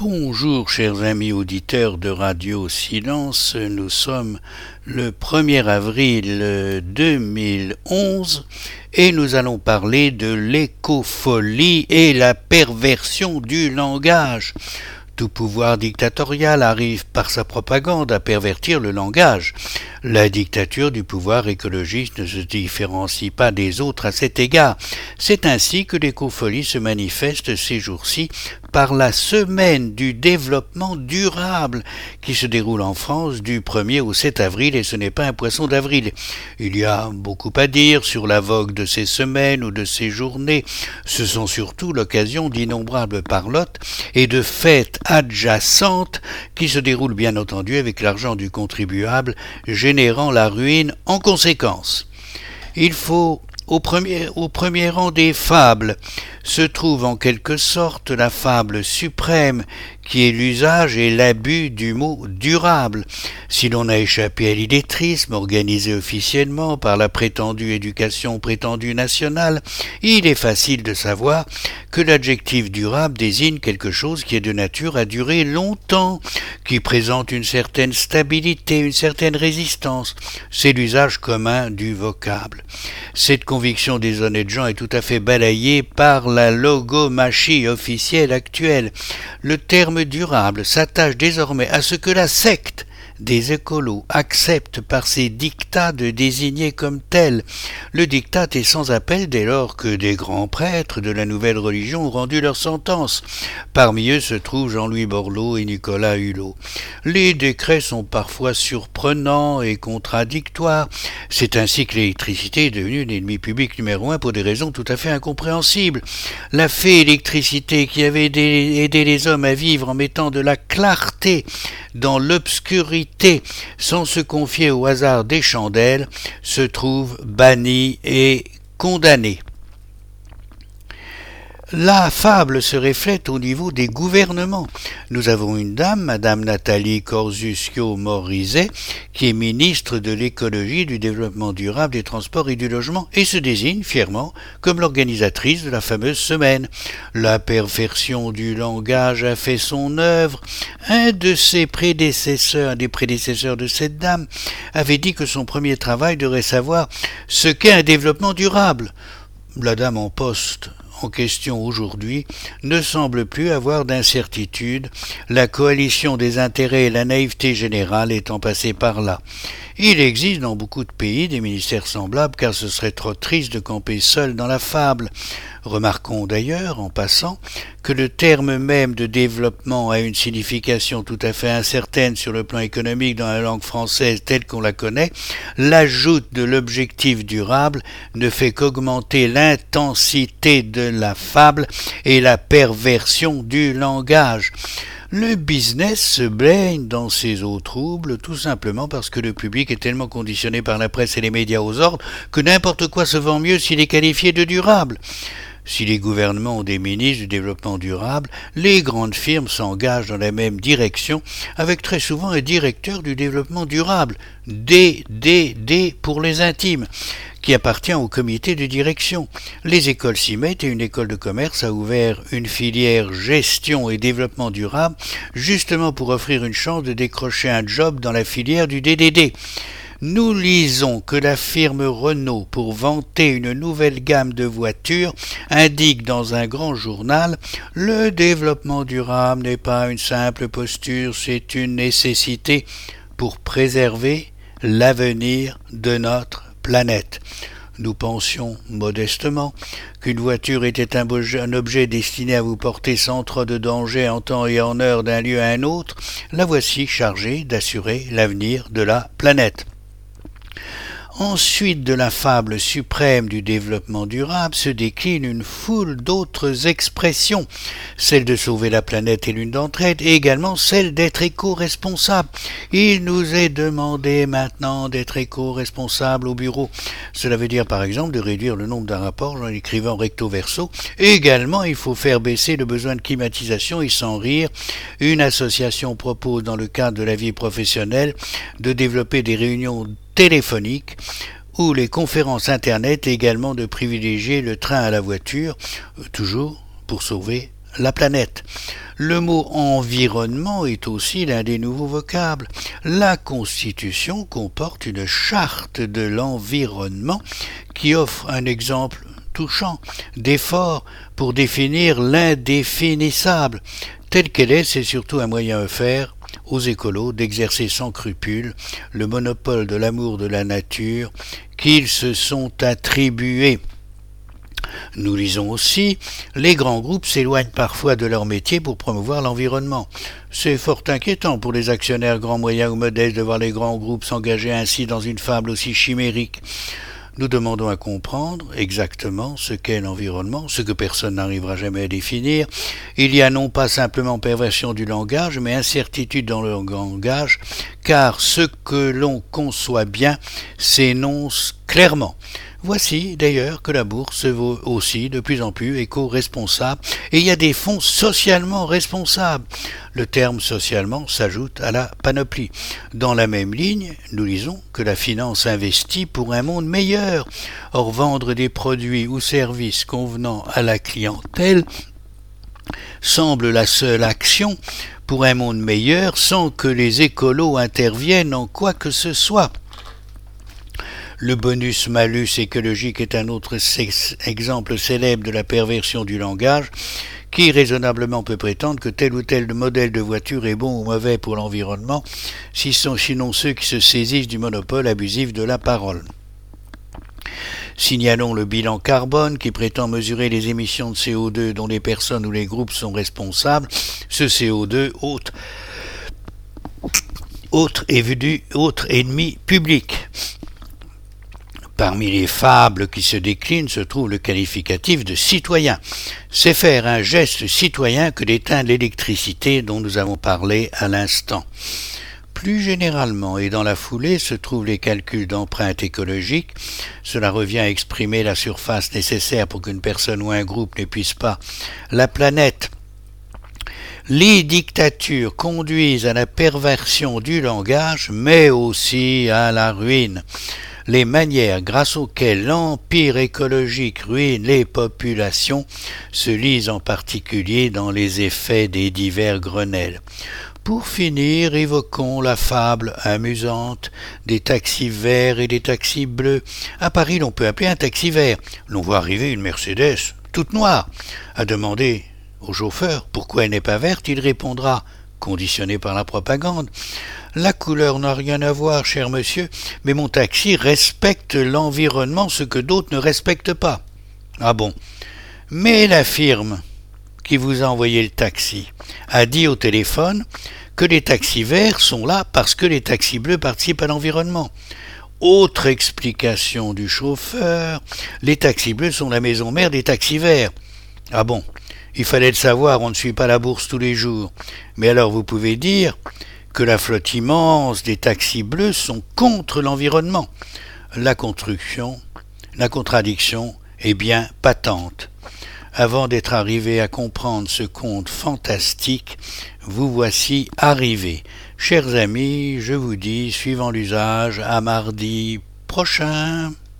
Bonjour chers amis auditeurs de Radio Silence, nous sommes le 1er avril 2011 et nous allons parler de l'écofolie et la perversion du langage. Tout pouvoir dictatorial arrive par sa propagande à pervertir le langage. La dictature du pouvoir écologiste ne se différencie pas des autres à cet égard. C'est ainsi que l'écofolie se manifeste ces jours-ci par la semaine du développement durable qui se déroule en France du 1er au 7 avril et ce n'est pas un poisson d'avril. Il y a beaucoup à dire sur la vogue de ces semaines ou de ces journées. Ce sont surtout l'occasion d'innombrables parlottes et de fêtes adjacentes qui se déroulent bien entendu avec l'argent du contribuable, générant la ruine en conséquence. Il faut au premier rang des fables se trouve en quelque sorte la fable suprême qui est l'usage et l'abus du mot durable. Si l'on a échappé à l'illettrisme organisé officiellement par la prétendue éducation prétendue nationale, il est facile de savoir que l'adjectif durable désigne quelque chose qui est de nature à durer longtemps, qui présente une certaine stabilité, une certaine résistance. C'est l'usage commun du vocable. Cette conviction des honnêtes gens est tout à fait balayée par la logomachie officielle actuelle. Le terme durable s'attache désormais à ce que la secte des écolos acceptent par ses dictats de désigner comme tel. Le diktat est sans appel dès lors que des grands prêtres de la nouvelle religion ont rendu leur sentence. Parmi eux se trouvent Jean-Louis Borloo et Nicolas Hulot. Les décrets sont parfois surprenants et contradictoires. C'est ainsi que l'électricité est devenue l'ennemi public numéro 1 pour des raisons tout à fait incompréhensibles. La fée électricité qui avait aidé les hommes à vivre en mettant de la clarté dans l'obscurité sans se confier au hasard des chandelles, se trouve bannie et condamnée. La fable se reflète au niveau des gouvernements. Nous avons une dame, Madame Nathalie Kosciusko-Morizet, qui est ministre de l'écologie, du développement durable, des transports et du logement et se désigne fièrement comme l'organisatrice de la fameuse semaine. La perversion du langage a fait son œuvre. Un des prédécesseurs de cette dame, avait dit que son premier travail devrait savoir ce qu'est un développement durable. La dame en poste en question aujourd'hui ne semble plus avoir d'incertitude, la coalition des intérêts et la naïveté générale étant passée par là. Il existe dans beaucoup de pays des ministères semblables car ce serait trop triste de camper seul dans la fable. Remarquons d'ailleurs, en passant, que le terme même de développement a une signification tout à fait incertaine sur le plan économique dans la langue française telle qu'on la connaît. L'ajout de l'objectif durable ne fait qu'augmenter l'intensité de la fable et la perversion du langage. Le business se baigne dans ces eaux troubles tout simplement parce que le public est tellement conditionné par la presse et les médias aux ordres que n'importe quoi se vend mieux s'il est qualifié de durable. Si les gouvernements ont des ministres du développement durable, les grandes firmes s'engagent dans la même direction avec très souvent un directeur du développement durable, DDD pour les intimes, qui appartient au comité de direction. Les écoles s'y mettent et une école de commerce a ouvert une filière gestion et développement durable justement pour offrir une chance de décrocher un job dans la filière du DDD. Nous lisons que la firme Renault, pour vanter une nouvelle gamme de voitures, indique dans un grand journal « Le développement durable n'est pas une simple posture, c'est une nécessité pour préserver l'avenir de notre planète ». Nous pensions modestement qu'une voiture était un objet destiné à vous porter sans trop de danger en temps et en heure d'un lieu à un autre. La voici chargée d'assurer l'avenir de la planète. Ensuite de la fable suprême du développement durable se décline une foule d'autres expressions. Celle de sauver la planète est l'une d'entre elles, et également celle d'être éco-responsable. Il nous est demandé maintenant d'être éco-responsable au bureau. Cela veut dire par exemple de réduire le nombre de rapports en écrivant recto verso. Et également, il faut faire baisser le besoin de climatisation et sans rire. Une association propose dans le cadre de la vie professionnelle de développer des réunions téléphoniques ou les conférences internet et également de privilégier le train à la voiture, toujours pour sauver la planète. Le mot environnement est aussi l'un des nouveaux vocables. La Constitution comporte une charte de l'environnement qui offre un exemple touchant d'effort pour définir l'indéfinissable. Telle qu'elle est, c'est surtout un moyen offert aux écolos d'exercer sans scrupule le monopole de l'amour de la nature qu'ils se sont attribués. Nous lisons aussi, les grands groupes s'éloignent parfois de leur métier pour promouvoir l'environnement. C'est fort inquiétant pour les actionnaires grands, moyens ou modestes de voir les grands groupes s'engager ainsi dans une fable aussi chimérique. Nous demandons à comprendre exactement ce qu'est l'environnement, ce que personne n'arrivera jamais à définir. Il y a non pas simplement perversion du langage, mais incertitude dans le langage, car ce que l'on conçoit bien s'énonce clairement. Voici d'ailleurs que la bourse vaut aussi de plus en plus éco-responsable, et il y a des fonds socialement responsables. Le terme socialement s'ajoute à la panoplie. Dans la même ligne, nous lisons que la finance investit pour un monde meilleur. Or, vendre des produits ou services convenant à la clientèle semble la seule action pour un monde meilleur sans que les écolos interviennent en quoi que ce soit. Le bonus-malus écologique est un autre exemple célèbre de la perversion du langage qui raisonnablement peut prétendre que tel ou tel modèle de voiture est bon ou mauvais pour l'environnement, sinon ceux qui se saisissent du monopole abusif de la parole. Signalons le bilan carbone qui prétend mesurer les émissions de CO2 dont les personnes ou les groupes sont responsables. Ce CO2, autre ennemi public. Parmi les fables qui se déclinent se trouve le qualificatif de citoyen. C'est faire un geste citoyen que d'éteindre l'électricité dont nous avons parlé à l'instant. Plus généralement et dans la foulée se trouvent les calculs d'empreinte écologique. Cela revient à exprimer la surface nécessaire pour qu'une personne ou un groupe n'épuise pas la planète. Les dictatures conduisent à la perversion du langage, mais aussi à la ruine. Les manières grâce auxquelles l'empire écologique ruine les populations se lisent en particulier dans les effets des divers Grenelles. Pour finir, évoquons la fable amusante des taxis verts et des taxis bleus. À Paris, l'on peut appeler un taxi vert. L'on voit arriver une Mercedes, toute noire. À demander au chauffeur pourquoi elle n'est pas verte, il répondra, conditionné par la propagande, « La couleur n'a rien à voir, cher monsieur, mais mon taxi respecte l'environnement, ce que d'autres ne respectent pas. » Ah bon? Mais la firme qui vous a envoyé le taxi a dit au téléphone que les taxis verts sont là parce que les taxis bleus participent à l'environnement. Autre explication du chauffeur, les taxis bleus sont la maison mère des taxis verts. Ah bon? Il fallait le savoir, on ne suit pas la bourse tous les jours. Mais alors vous pouvez dire que la flotte immense des taxis bleus sont contre l'environnement. La contradiction est bien patente. Avant d'être arrivé à comprendre ce conte fantastique, vous voici arrivés. Chers amis, je vous dis, suivant l'usage, à mardi prochain.